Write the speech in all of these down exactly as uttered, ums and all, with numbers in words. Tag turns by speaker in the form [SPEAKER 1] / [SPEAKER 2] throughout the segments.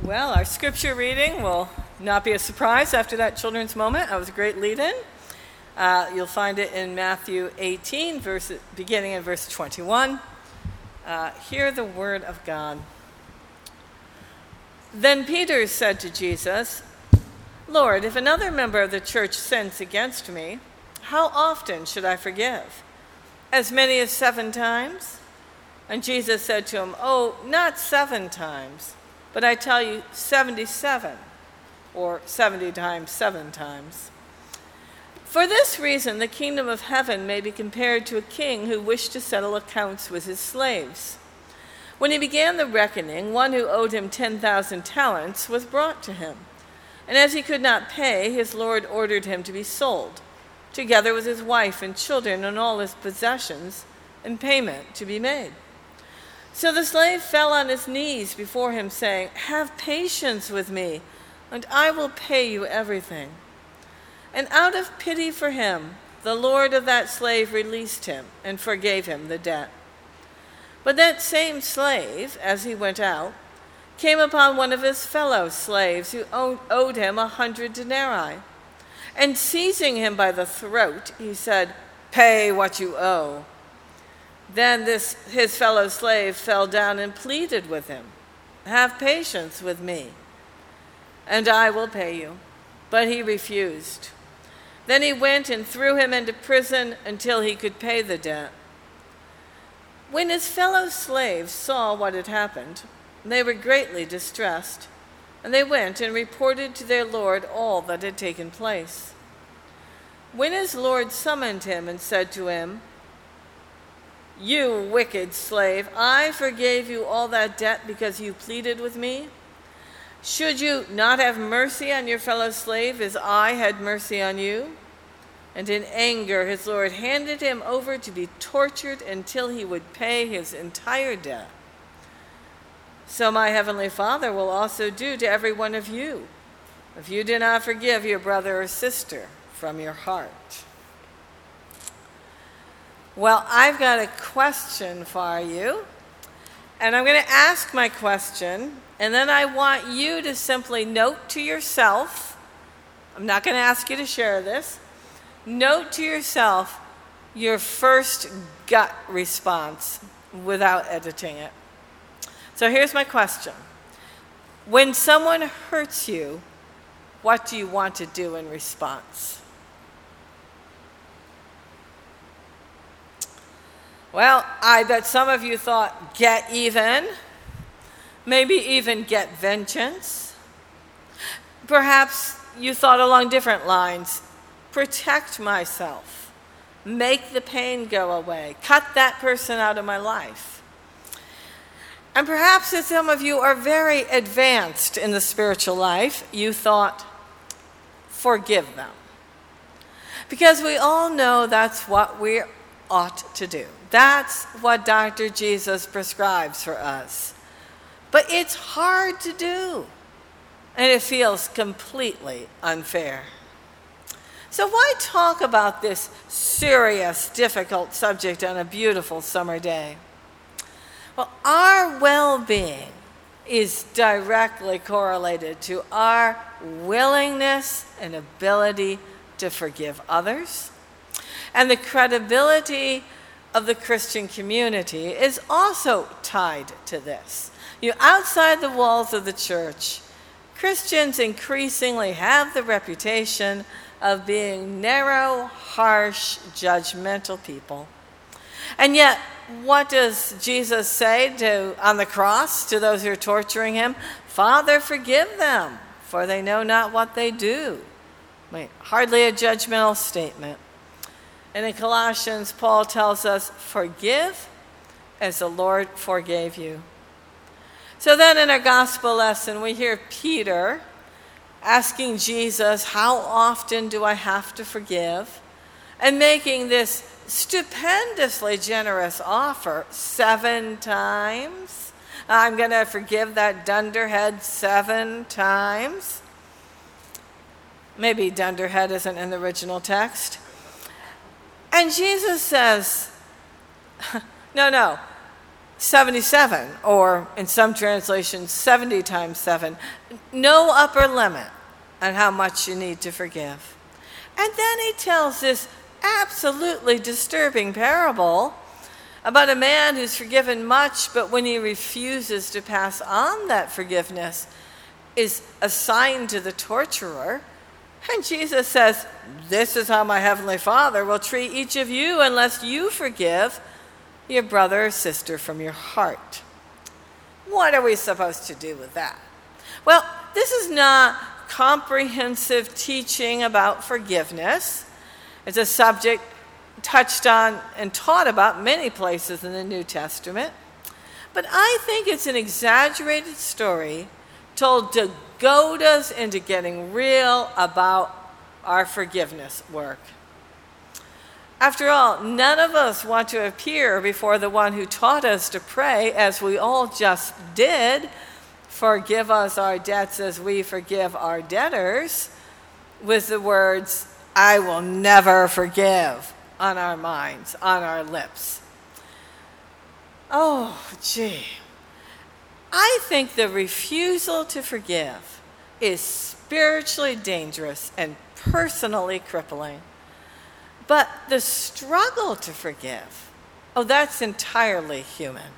[SPEAKER 1] Well, our scripture reading will not be a surprise after that children's moment. That was a great lead-in. Uh, you'll find it in Matthew eighteen, verse, beginning in verse twenty-one. Uh, hear the word of God. Then Peter said to Jesus, "Lord, if another member of the church sins against me, how often should I forgive? As many as seven times?" And Jesus said to him, "Oh, not seven times, but I tell you, seventy-seven, or seventy times seven times. For this reason, the kingdom of heaven may be compared to a king who wished to settle accounts with his slaves. When he began the reckoning, one who owed him ten thousand talents was brought to him. And as he could not pay, his lord ordered him to be sold, together with his wife and children and all his possessions, and payment to be made. So the slave fell on his knees before him, saying, 'Have patience with me, and I will pay you everything.' And out of pity for him, the lord of that slave released him and forgave him the debt. But that same slave, as he went out, came upon one of his fellow slaves who owed him a hundred denarii. And seizing him by the throat, he said, 'Pay what you owe.' Then this his fellow slave fell down and pleaded with him, 'Have patience with me, and I will pay you.' But he refused. Then he went and threw him into prison until he could pay the debt. When his fellow slaves saw what had happened, they were greatly distressed, and they went and reported to their lord all that had taken place. When his lord summoned him and said to him, 'You wicked slave, I forgave you all that debt because you pleaded with me. Should you not have mercy on your fellow slave as I had mercy on you?' And in anger his lord handed him over to be tortured until he would pay his entire debt. So my heavenly Father will also do to every one of you, if you do not forgive your brother or sister from your heart." Well, I've got a question for you, and I'm going to ask my question, and then I want you to simply note to yourself, I'm not going to ask you to share this, note to yourself your first gut response without editing it. So here's my question. When someone hurts you, what do you want to do in response? Well, I bet some of you thought, get even, maybe even get vengeance. Perhaps you thought along different lines, protect myself, make the pain go away, cut that person out of my life. And perhaps if some of you are very advanced in the spiritual life, you thought, forgive them. Because we all know that's what we ought to do. That's what Doctor Jesus prescribes for us. But it's hard to do, and it feels completely unfair. So why talk about this serious, difficult subject on a beautiful summer day? Well, our well-being is directly correlated to our willingness and ability to forgive others. And the credibility of the Christian community is also tied to this. You know, outside the walls of the church, Christians increasingly have the reputation of being narrow, harsh, judgmental people. And yet, what does Jesus say to, on the cross to those who are torturing him? "Father, forgive them, for they know not what they do." I mean, hardly a judgmental statement. And in Colossians, Paul tells us, "Forgive as the Lord forgave you." So then in our gospel lesson, we hear Peter asking Jesus, "How often do I have to forgive?" And making this stupendously generous offer, seven times. I'm going to forgive that dunderhead seven times. Maybe dunderhead isn't in the original text. And Jesus says, no, no, seventy-seven, or in some translations, seventy times seven. No upper limit on how much you need to forgive. And then he tells this absolutely disturbing parable about a man who's forgiven much, but when he refuses to pass on that forgiveness, is assigned to the torturer. And Jesus says, this is how my heavenly Father will treat each of you unless you forgive your brother or sister from your heart. What are we supposed to do with that? Well, this is not comprehensive teaching about forgiveness. It's a subject touched on and taught about many places in the New Testament. But I think it's an exaggerated story told to goad us into getting real about our forgiveness work. After all, none of us want to appear before the one who taught us to pray, as we all just did, forgive us our debts as we forgive our debtors, with the words, I will never forgive, on our minds, on our lips. Oh, gee. I think the refusal to forgive is spiritually dangerous and personally crippling. But the struggle to forgive, oh, that's entirely human.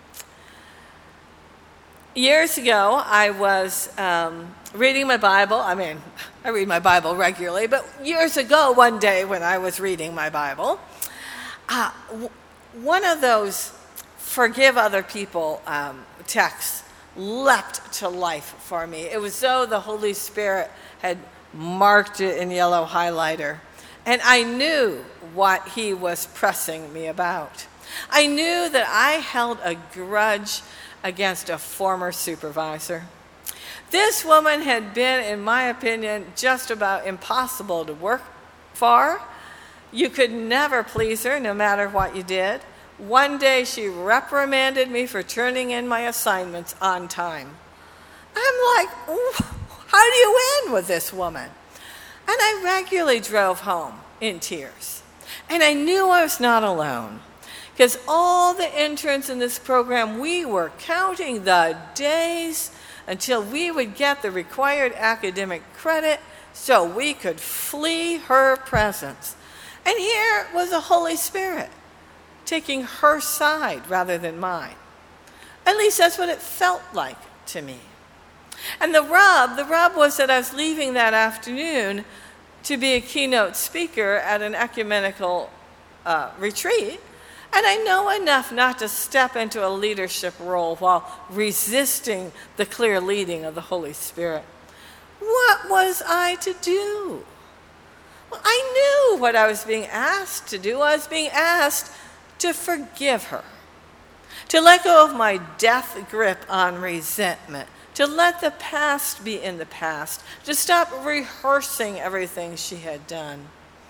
[SPEAKER 1] Years ago, I was um, reading my Bible. I mean, I read my Bible regularly, but years ago, one day when I was reading my Bible, uh, w- one of those forgive other people um, texts leapt to life for me. It was as though the Holy Spirit had marked it in yellow highlighter. And I knew what he was pressing me about. I knew that I held a grudge against a former supervisor. This woman had been, in my opinion, just about impossible to work for. You could never please her, no matter what you did. One day she reprimanded me for turning in my assignments on time. I'm like, how do you end with this woman? And I regularly drove home in tears. And I knew I was not alone. Because all the interns in this program, we were counting the days until we would get the required academic credit so we could flee her presence. And here was the Holy Spirit taking her side rather than mine. At least that's what it felt like to me. And the rub, the rub was that I was leaving that afternoon to be a keynote speaker at an ecumenical uh, retreat. And I know enough not to step into a leadership role while resisting the clear leading of the Holy Spirit. What was I to do? Well, I knew what I was being asked to do. I was being asked to forgive her, to let go of my death grip on resentment, to let the past be in the past, to stop rehearsing everything she had done.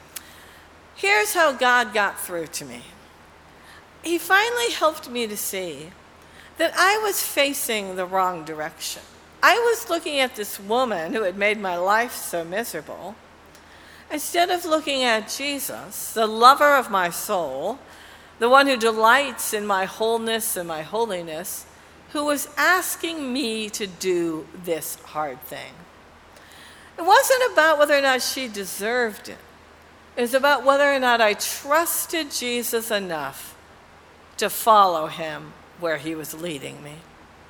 [SPEAKER 1] Here's how God got through to me. He finally helped me to see that I was facing the wrong direction. I was looking at this woman who had made my life so miserable, instead of looking at Jesus, the lover of my soul, the one who delights in my wholeness and my holiness, who was asking me to do this hard thing. It wasn't about whether or not she deserved it. It was about whether or not I trusted Jesus enough to follow him where he was leading me.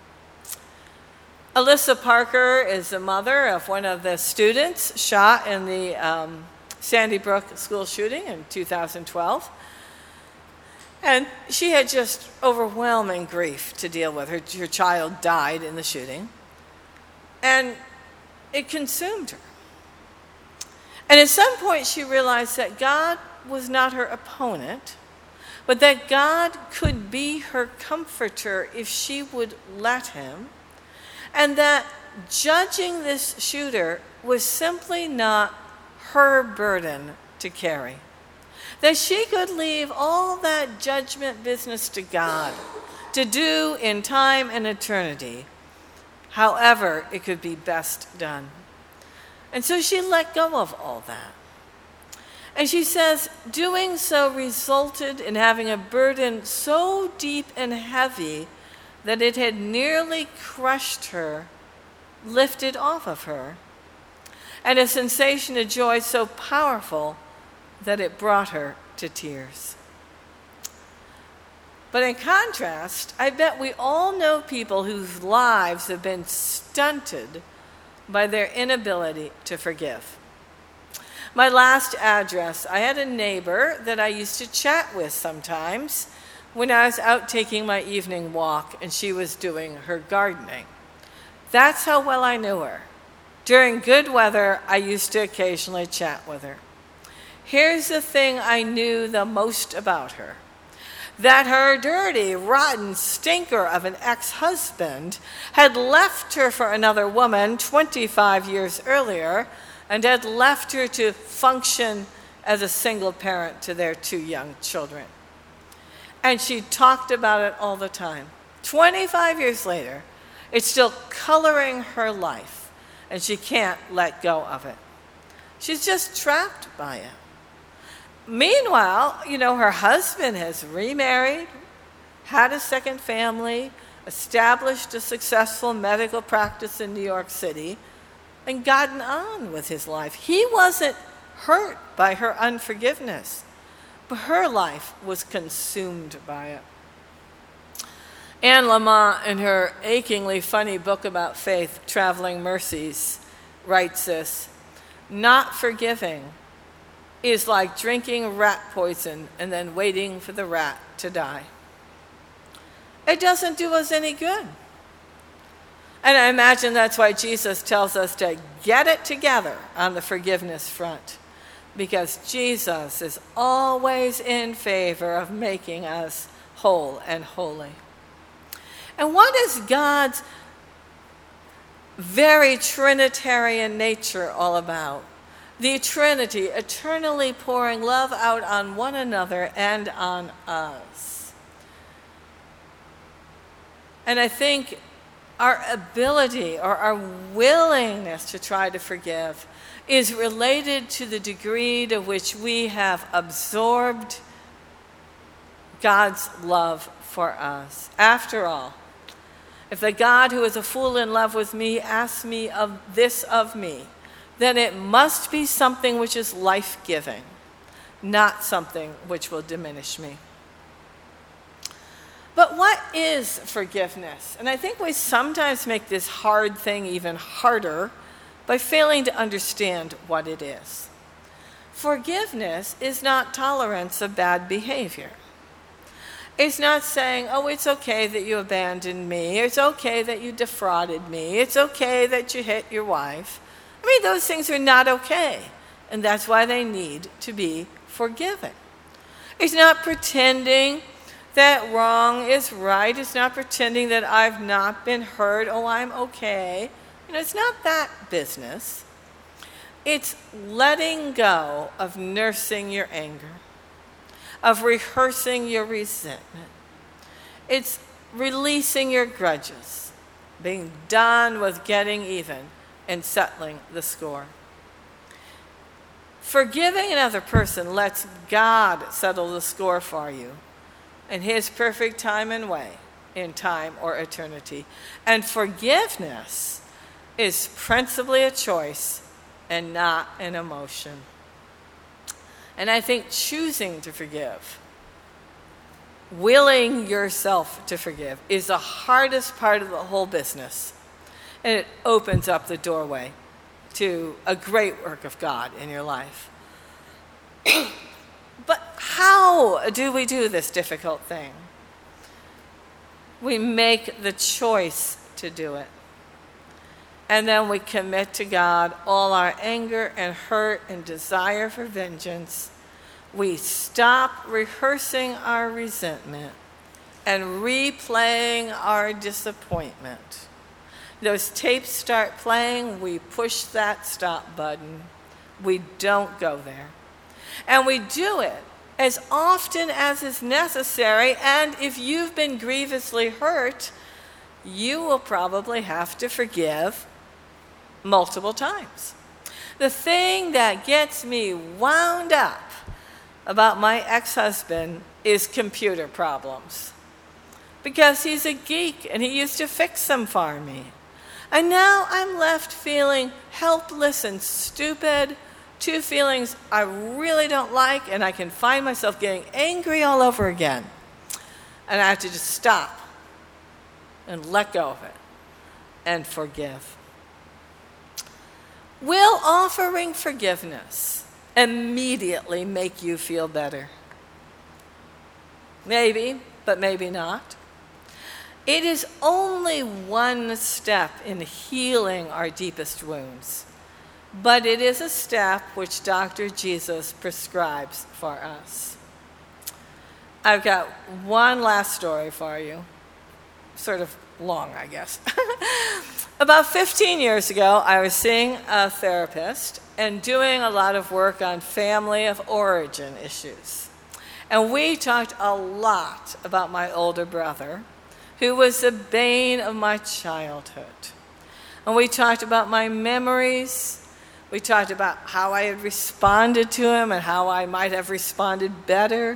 [SPEAKER 1] Alyssa Parker is the mother of one of the students shot in the um, Sandy Brook school shooting in two thousand twelve. And she had just overwhelming grief to deal with. Her, her child died in the shooting. And it consumed her. And at some point she realized that God was not her opponent, but that God could be her comforter if she would let him, and that judging this shooter was simply not her burden to carry. That she could leave all that judgment business to God to do in time and eternity, however it could be best done. And so she let go of all that. And she says, doing so resulted in having a burden so deep and heavy that it had nearly crushed her, lifted off of her, and a sensation of joy so powerful that it brought her to tears. But in contrast, I bet we all know people whose lives have been stunted by their inability to forgive. My last address, I had a neighbor that I used to chat with sometimes when I was out taking my evening walk and she was doing her gardening. That's how well I knew her. During good weather, I used to occasionally chat with her. Here's the thing I knew the most about her: that her dirty, rotten stinker of an ex-husband had left her for another woman twenty-five years earlier and had left her to function as a single parent to their two young children. And she talked about it all the time. twenty-five years later, it's still coloring her life, and she can't let go of it. She's just trapped by it. Meanwhile, you know, her husband has remarried, had a second family, established a successful medical practice in New York City, and gotten on with his life. He wasn't hurt by her unforgiveness, but her life was consumed by it. Anne Lamott, in her achingly funny book about faith, Traveling Mercies, writes this: not forgiving is like drinking rat poison and then waiting for the rat to die. It doesn't do us any good. And I imagine that's why Jesus tells us to get it together on the forgiveness front, because Jesus is always in favor of making us whole and holy. And what is God's very Trinitarian nature all about? The Trinity eternally pouring love out on one another and on us. And I think our ability or our willingness to try to forgive is related to the degree to which we have absorbed God's love for us. After all, if the God who is a fool in love with me asks me of this of me, then it must be something which is life-giving, not something which will diminish me. But what is forgiveness? And I think we sometimes make this hard thing even harder by failing to understand what it is. Forgiveness is not tolerance of bad behavior. It's not saying, oh, it's okay that you abandoned me. It's okay that you defrauded me. It's okay that you hit your wife. I mean, those things are not okay, and that's why they need to be forgiven. It's not pretending that wrong is right. It's not pretending that I've not been hurt. Oh, I'm okay. You know, it's not that business. It's letting go of nursing your anger, of rehearsing your resentment. It's releasing your grudges, being done with getting even, and settling the score. Forgiving another person lets God settle the score for you in his perfect time and way, in time or eternity. And forgiveness is principally a choice and not an emotion. And I think choosing to forgive, willing yourself to forgive, is the hardest part of the whole business. And it opens up the doorway to a great work of God in your life. But how do we do this difficult thing? We make the choice to do it. And then we commit to God all our anger and hurt and desire for vengeance. We stop rehearsing our resentment and replaying our disappointment. Those tapes start playing, we push that stop button. We don't go there. And we do it as often as is necessary, and if you've been grievously hurt, you will probably have to forgive multiple times. The thing that gets me wound up about my ex-husband is computer problems. Because he's a geek and he used to fix them for me. And now I'm left feeling helpless and stupid, two feelings I really don't like, and I can find myself getting angry all over again. And I have to just stop and let go of it and forgive. Will offering forgiveness immediately make you feel better? Maybe, but maybe not. It is only one step in healing our deepest wounds, but it is a step which Doctor Jesus prescribes for us. I've got one last story for you, sort of long, I guess. About fifteen years ago, I was seeing a therapist and doing a lot of work on family of origin issues. And we talked a lot about my older brother, who was the bane of my childhood. And we talked about my memories. We talked about how I had responded to him and how I might have responded better.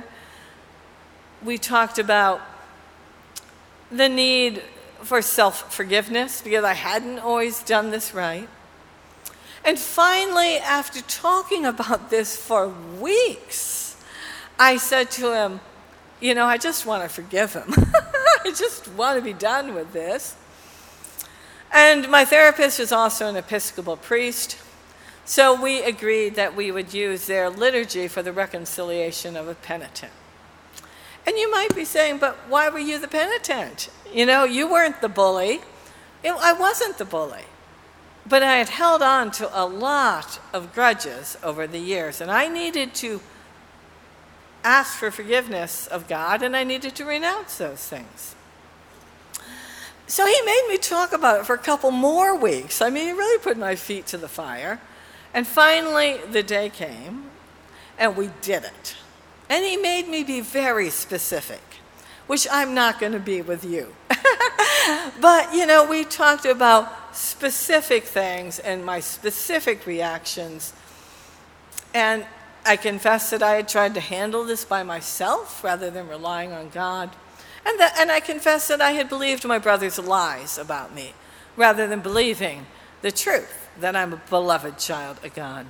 [SPEAKER 1] We talked about the need for self-forgiveness because I hadn't always done this right. And finally, after talking about this for weeks, I said to him, you know, I just want to forgive him. I just want to be done with this. And my therapist is also an Episcopal priest, so we agreed that we would use their liturgy for the reconciliation of a penitent. And you might be saying, but why were you the penitent? You know, you weren't the bully. It, I wasn't the bully. But I had held on to a lot of grudges over the years, and I needed to ask for forgiveness of God, and I needed to renounce those things. So he made me talk about it for a couple more weeks. I mean, he really put my feet to the fire. And finally, the day came, and we did it. And he made me be very specific, which I'm not going to be with you. But, you know, we talked about specific things and my specific reactions. And I confessed that I had tried to handle this by myself rather than relying on God. And, that, and I confessed that I had believed my brother's lies about me rather than believing the truth, that I'm a beloved child of God.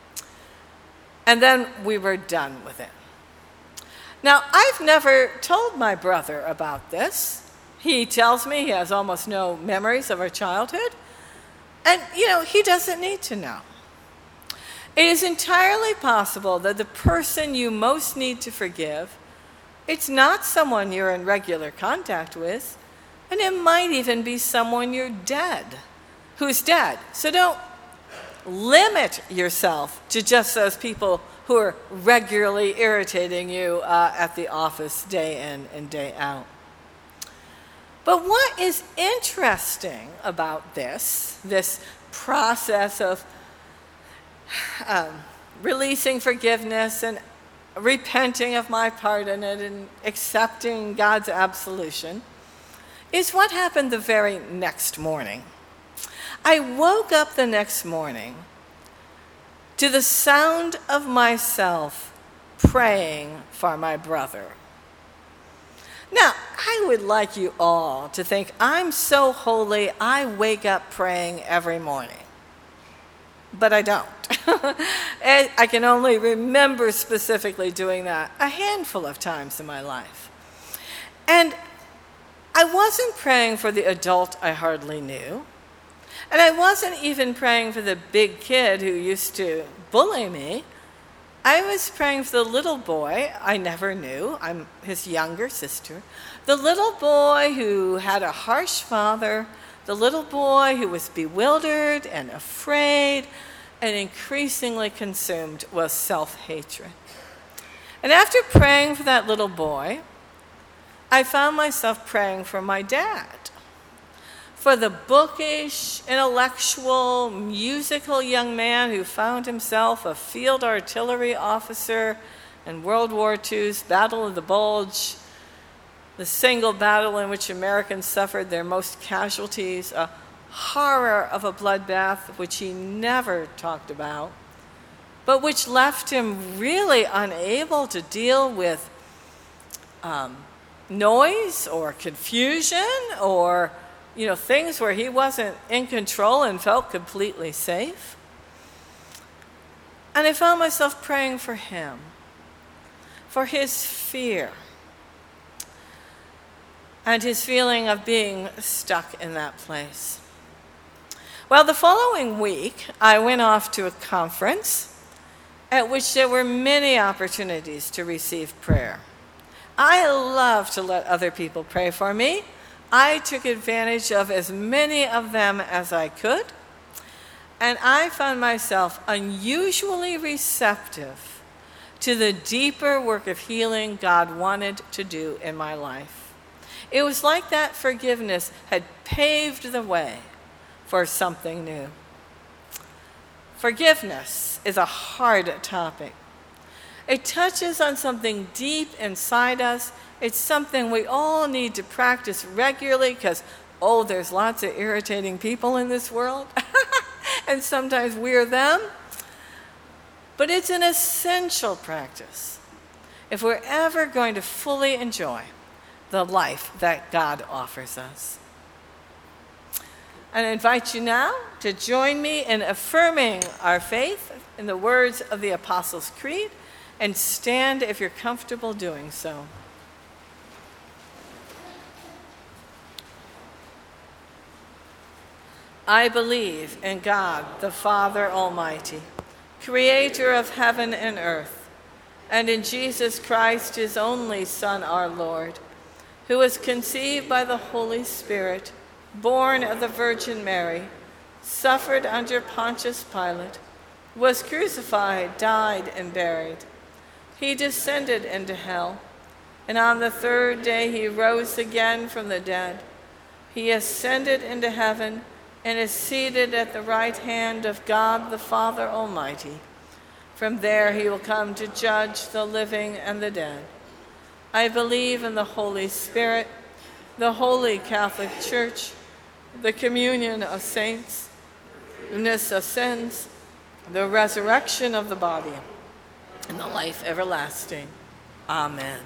[SPEAKER 1] And then we were done with it. Now, I've never told my brother about this. He tells me he has almost no memories of our childhood. And, you know, he doesn't need to know. It is entirely possible that the person you most need to forgive, it's not someone you're in regular contact with, and it might even be someone you're dead, who's dead. So don't limit yourself to just those people who are regularly irritating you uh, at the office day in and day out. But what is interesting about this, this process of um, releasing forgiveness and repenting of my part in it and accepting God's absolution, is what happened the very next morning. I woke up the next morning to the sound of myself praying for my brother. Now, I would like you all to think I'm so holy I wake up praying every morning. But I don't. I can only remember specifically doing that a handful of times in my life. And I wasn't praying for the adult I hardly knew. And I wasn't even praying for the big kid who used to bully me. I was praying for the little boy I never knew. I'm his younger sister. The little boy who had a harsh father. The little boy who was bewildered and afraid and increasingly consumed with self-hatred. And after praying for that little boy, I found myself praying for my dad. For the bookish, intellectual, musical young man who found himself a field artillery officer in World War Two's Battle of the Bulge, the single battle in which Americans suffered their most casualties, a horror of a bloodbath, which he never talked about, but which left him really unable to deal with um, noise or confusion or, you know, things where he wasn't in control and felt completely safe. And I found myself praying for him, for his fear, and his feeling of being stuck in that place. Well, the following week, I went off to a conference at which there were many opportunities to receive prayer. I love to let other people pray for me. I took advantage of as many of them as I could, and I found myself unusually receptive to the deeper work of healing God wanted to do in my life. It was like that forgiveness had paved the way for something new. Forgiveness is a hard topic. It touches on something deep inside us. It's something we all need to practice regularly because, oh, there's lots of irritating people in this world, and sometimes we're them. But it's an essential practice if we're ever going to fully enjoy the life that God offers us. And I invite you now to join me in affirming our faith in the words of the Apostles' Creed, and stand if you're comfortable doing so. I believe in God, the Father Almighty, creator of heaven and earth, and in Jesus Christ, his only Son, our Lord, who was conceived by the Holy Spirit, born of the Virgin Mary, suffered under Pontius Pilate, was crucified, died, and buried. He descended into hell, and on the third day he rose again from the dead. He ascended into heaven and is seated at the right hand of God the Father Almighty. From there he will come to judge the living and the dead. I believe in the Holy Spirit, the Holy Catholic Church, the communion of saints, forgiveness of sins, the resurrection of the body, and the life everlasting. Amen.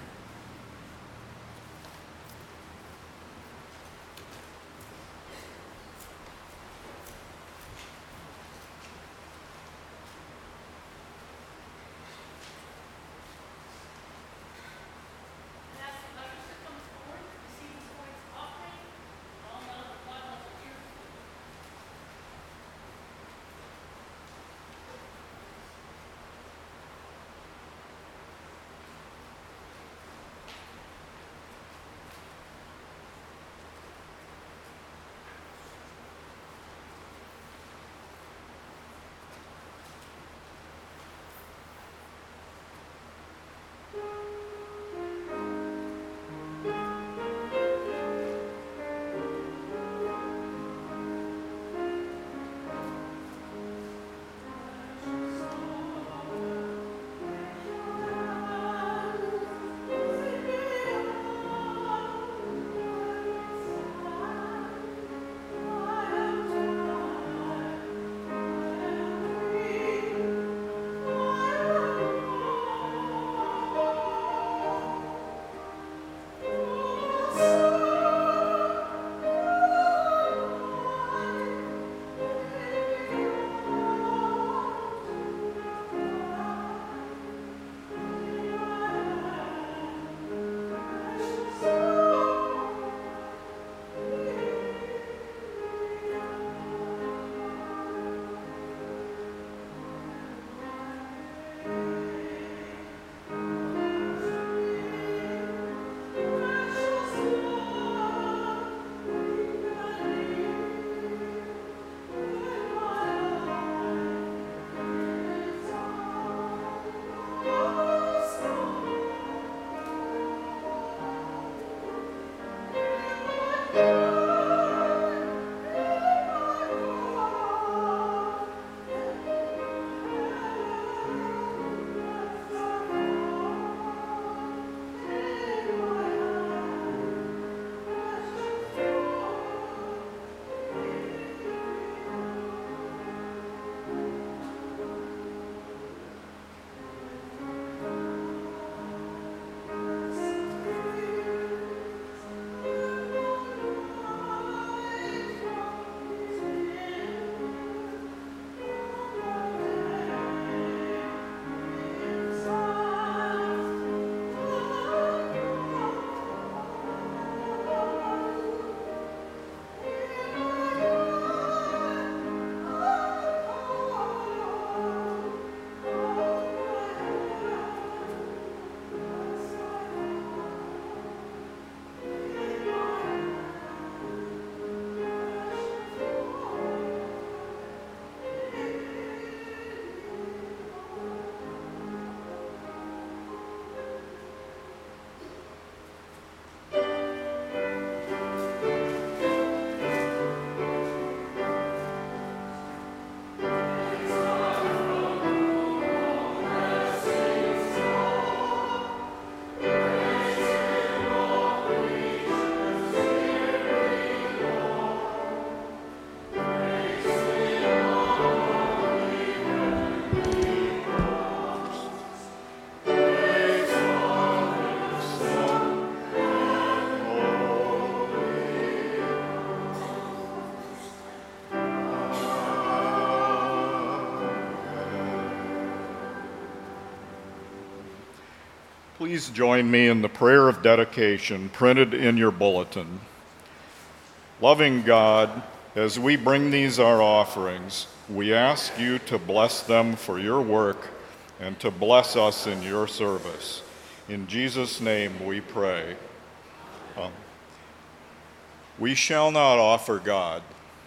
[SPEAKER 2] Please join me in the prayer of dedication printed in your bulletin. Loving God, as we bring these our offerings, we ask you to bless them for your work and to bless us in your service. In Jesus' name we pray. Um, we shall not offer God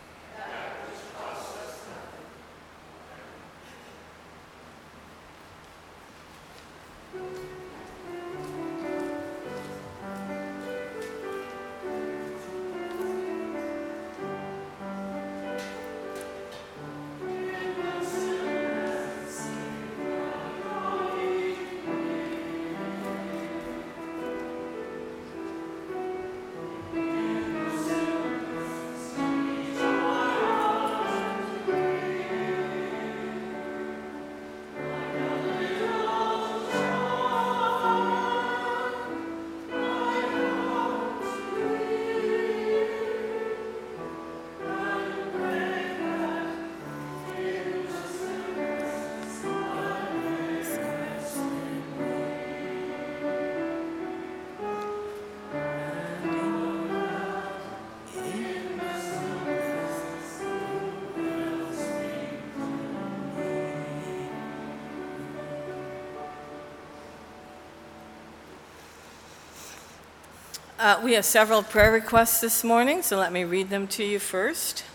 [SPEAKER 1] Uh, we have several prayer requests this morning, so let me read them to you first.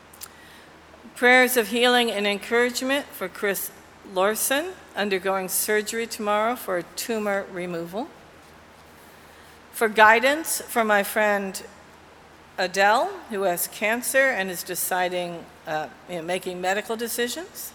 [SPEAKER 1] Prayers of healing and encouragement for Chris Lorson, undergoing surgery tomorrow for a tumor removal. For guidance from my friend Adele, who has cancer and is deciding, uh, you know, making medical decisions.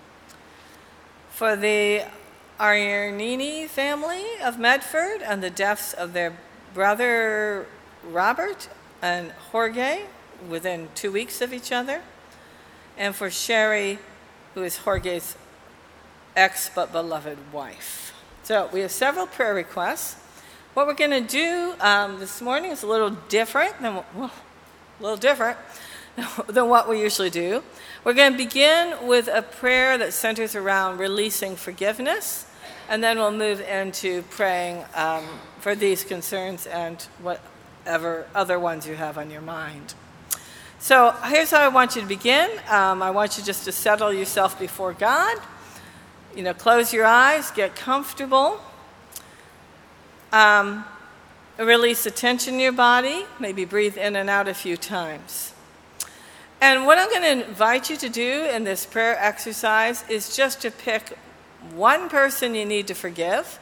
[SPEAKER 1] For the Arianini family of Medford and the deaths of their brother Robert and Jorge within two weeks of each other, and for Sherry, who is Jorge's ex but beloved wife. So we have several prayer requests. What we're going to do um, this morning is a little different than well, a little different than what we usually do. We're going to begin with a prayer that centers around releasing forgiveness, and then we'll move into praying um, for these concerns and whatever other ones you have on your mind. So here's how I want you to begin. Um, I want you just to settle yourself before God. You know, close your eyes, get comfortable. Um, release the tension in your body. Maybe breathe in and out a few times. And what I'm going to invite you to do in this prayer exercise is just to pick one person you need to forgive.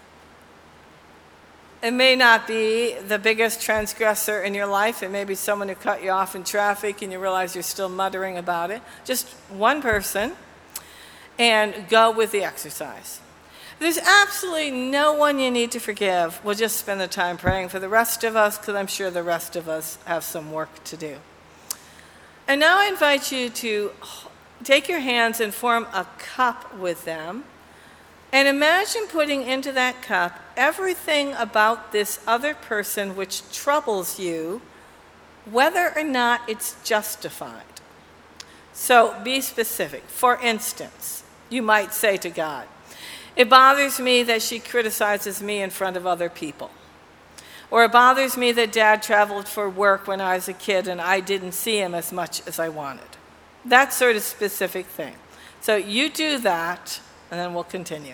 [SPEAKER 1] It may not be the biggest transgressor in your life. It may be someone who cut you off in traffic and you realize you're still muttering about it. Just one person, and go with the exercise. There's absolutely no one you need to forgive. We'll just spend the time praying for the rest of us, because I'm sure the rest of us have some work to do. And now I invite you to take your hands and form a cup with them. And imagine putting into that cup everything about this other person which troubles you, whether or not it's justified. So be specific. For instance, you might say to God, "It bothers me that she criticizes me in front of other people." Or, "It bothers me that Dad traveled for work when I was a kid and I didn't see him as much as I wanted." That sort of specific thing. So you do that, and then we'll continue.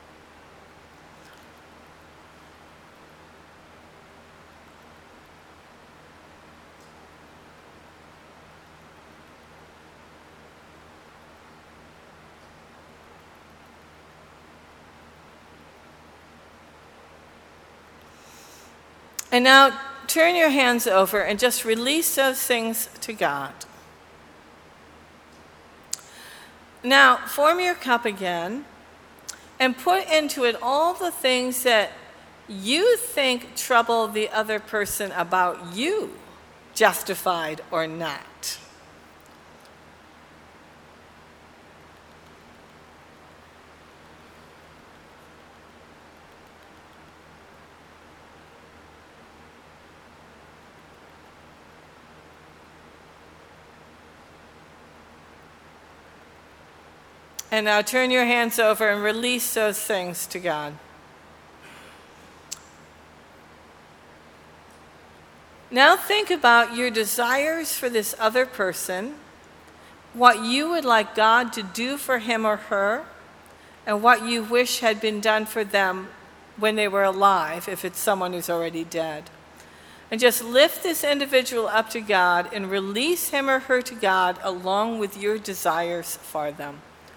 [SPEAKER 1] And now turn your hands over and just release those things to God. Now form your cup again and put into it all the things that you think trouble the other person about you, justified or not. And now turn your hands over and release those things to God. Now think about your desires for this other person, what you would like God to do for him or her, and what you wish had been done for them when they were alive, if it's someone who's already dead. And just lift this individual up to God and release him or her to God along with your desires for them.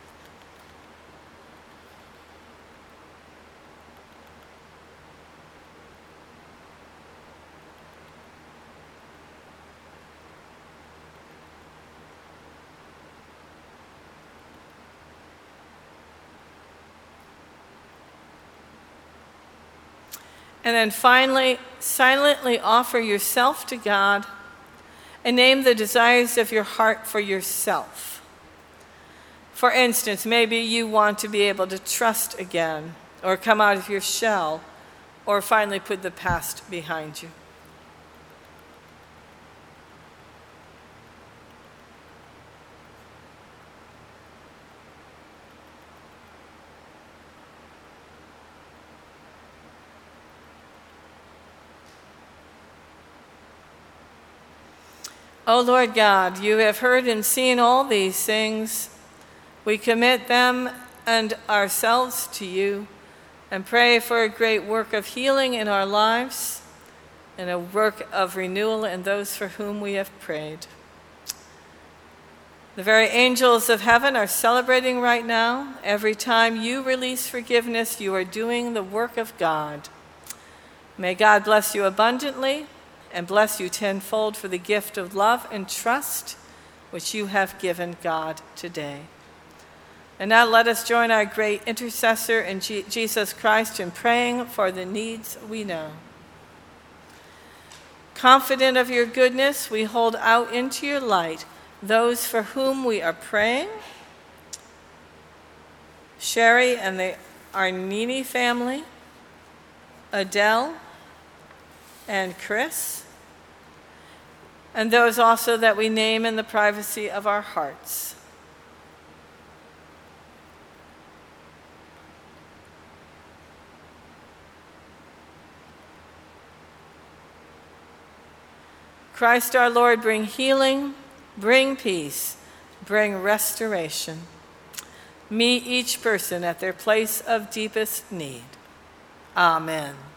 [SPEAKER 1] And then finally, silently offer yourself to God and name the desires of your heart for yourself. For instance, maybe you want to be able to trust again, or come out of your shell, or finally put the past behind you. O Lord God, you have heard and seen all these things. We commit them and ourselves to you and pray for a great work of healing in our lives and a work of renewal in those for whom we have prayed. The very angels of heaven are celebrating right now. Every time you release forgiveness, you are doing the work of God. May God bless you abundantly and bless you tenfold for the gift of love and trust which you have given God today. And now let us join our great intercessor in G- Jesus Christ in praying for the needs we know. Confident of your goodness, we hold out into your light those for whom we are praying. Sherry and the Arnini family, Adele and Chris, and those also that we name in the privacy of our hearts. Christ our Lord, bring healing, bring peace, bring restoration. Meet each person at their place of deepest need. Amen.